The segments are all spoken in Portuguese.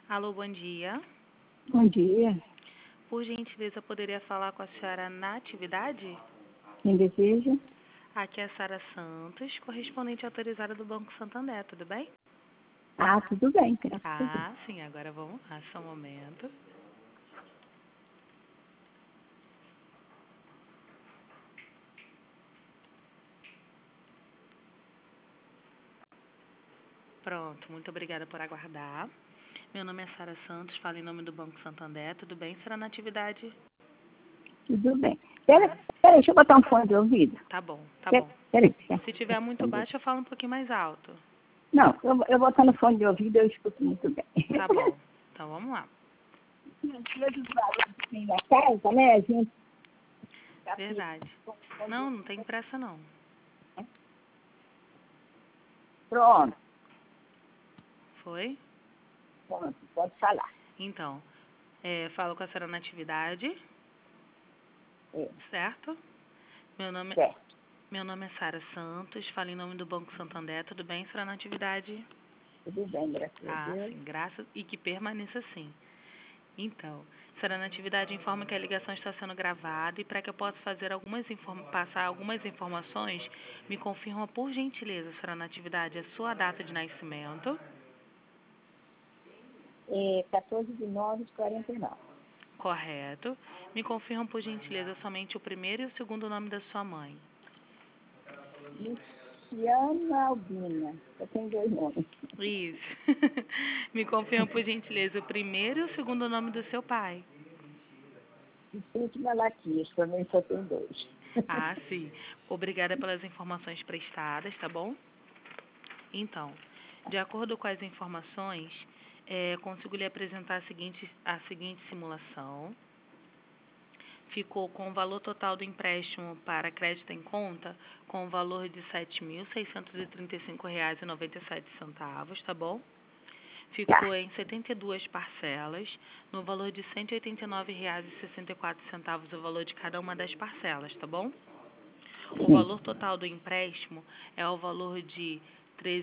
Alô, bom dia. Bom dia. Por gentileza, poderia falar com a senhora Natividade? Quem deseja? Aqui é a Sara Santos, correspondente autorizada do Banco Santander, tudo bem? Tudo bem, graças a Deus. Sim, agora vamos lá, só um momento. Pronto, muito obrigada por aguardar. Meu nome é Sara Santos, falo em nome do Banco Santander, tudo bem, senhora Natividade? Tudo bem. Peraí, deixa eu botar um fone de ouvido. Tá bom, tá bom. Peraí. Se tiver muito baixo, eu falo um pouquinho mais alto. Não, eu botando fone de ouvido, eu escuto muito bem. Tá bom, então vamos lá. Na casa, né, a gente... Verdade. Não tem pressa não. Pronto, Foi? pode falar. Então, falo com a senhora Natividade, certo? Meu nome é Sara Santos, falo em nome do Banco Santander, tudo bem, senhora Natividade? Tudo bem, graças a Deus. Sim, graças, e que permaneça assim. Então, senhora Natividade informa que a ligação está sendo gravada e para que eu possa fazer passar algumas informações, me confirma por gentileza, senhora Natividade, a sua data de nascimento. 14/9/49. Correto. Me confirma por gentileza somente o primeiro e o segundo nome da sua mãe. Luciana Albina. Eu tenho 2 nomes. Isso. Me confirma por gentileza o primeiro e o segundo nome do seu pai. Vicente Malaquias, também só tem 2. Sim. Obrigada pelas informações prestadas, tá bom? Então, de acordo com as informações, consigo lhe apresentar a seguinte simulação. Ficou com o valor total do empréstimo para crédito em conta com o valor de R$ 7.635,97, tá bom? Ficou em 72 parcelas, no valor de R$ 189,64 o valor de cada uma das parcelas, tá bom? O valor total do empréstimo é o valor de R$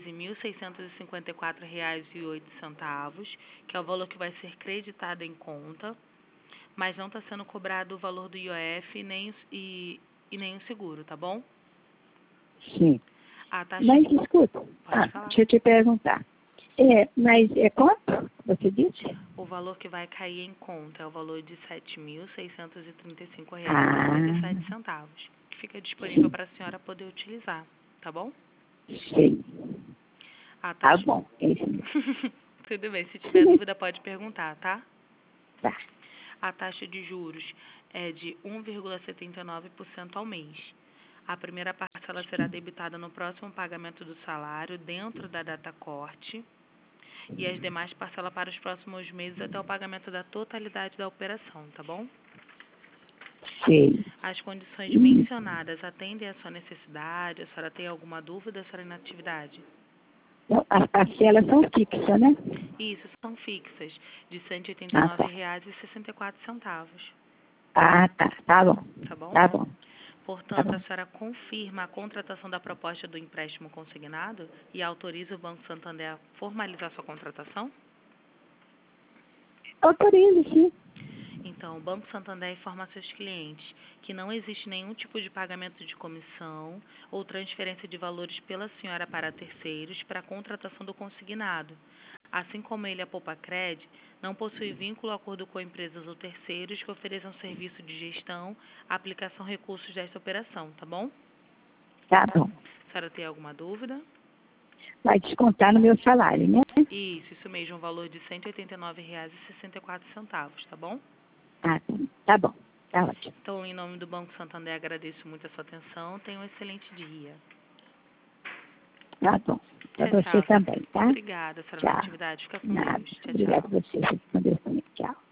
13.654,08, que é o valor que vai ser creditado em conta, mas não está sendo cobrado o valor do IOF e nem o seguro, tá bom? Sim. A taxa Mas escuta, Pode falar. deixa eu te perguntar. Mas é quanto você disse? O valor que vai cair em conta é o valor de R$ 7.635,97, que fica disponível para a senhora poder utilizar, tá bom? Sei. A Tá taxa... bom. Tudo bem, se tiver dúvida pode perguntar, tá? Tá. A taxa de juros é de 1,79% ao mês. A primeira parcela será debitada no próximo pagamento do salário, dentro da data corte, e as demais parcelas para os próximos meses até o pagamento da totalidade da operação, tá bom? Sei. As condições mencionadas atendem à sua necessidade? A senhora tem alguma dúvida, senhora Natividade? Então, as parcelas são fixas, né? Isso, são fixas, de R$ 189,64. Tá. Tá bom. Tá bom? Tá bom. Portanto, a senhora confirma a contratação da proposta do empréstimo consignado e autoriza o Banco Santander a formalizar sua contratação? Autorizo, sim. Então, o Banco Santander informa a seus clientes que não existe nenhum tipo de pagamento de comissão ou transferência de valores pela senhora para terceiros para a contratação do consignado. Assim como ele, a Poupacred, não possui vínculo ou acordo com empresas ou terceiros que ofereçam serviço de gestão, aplicação recursos desta operação, tá bom? Tá bom. A senhora tem alguma dúvida? Vai descontar no meu salário, né? Isso mesmo, um valor de R$ 189,64, tá bom? Tá bom. Tá ótimo. Então, em nome do Banco Santander, agradeço muito a sua atenção. Tenha um excelente dia. Tá bom. Pra Tchau, você também, tá? Obrigada, senhora Tchau. Natividade. Fica com Nada. Deus. Tchau, Obrigada tchau. a você. Com Deus também. Tchau.